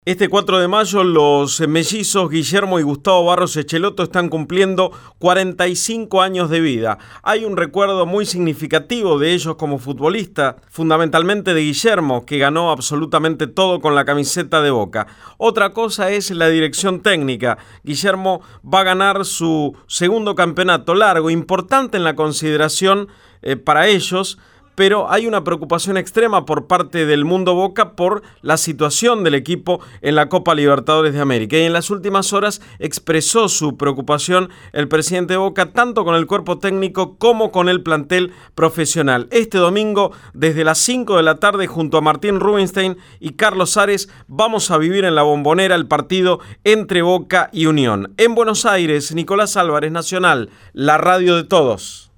Este 4 de mayo los mellizos Guillermo y Gustavo Barros Echelotto están cumpliendo 45 años de vida. Hay un recuerdo muy significativo de ellos como futbolista, fundamentalmente de Guillermo, que ganó absolutamente todo con la camiseta de Boca. Otra cosa es la dirección técnica. Guillermo va a ganar su segundo campeonato largo, importante en la consideración para ellos, pero hay una preocupación extrema por parte del mundo Boca por la situación del equipo en la Copa Libertadores de América. Y en las últimas horas expresó su preocupación el presidente de Boca, tanto con el cuerpo técnico como con el plantel profesional. Este domingo, desde las 5 de la tarde, junto a Martín Rubinstein y Carlos Ares, vamos a vivir en la Bombonera el partido entre Boca y Unión. En Buenos Aires, Nicolás Álvarez, Nacional, la radio de todos.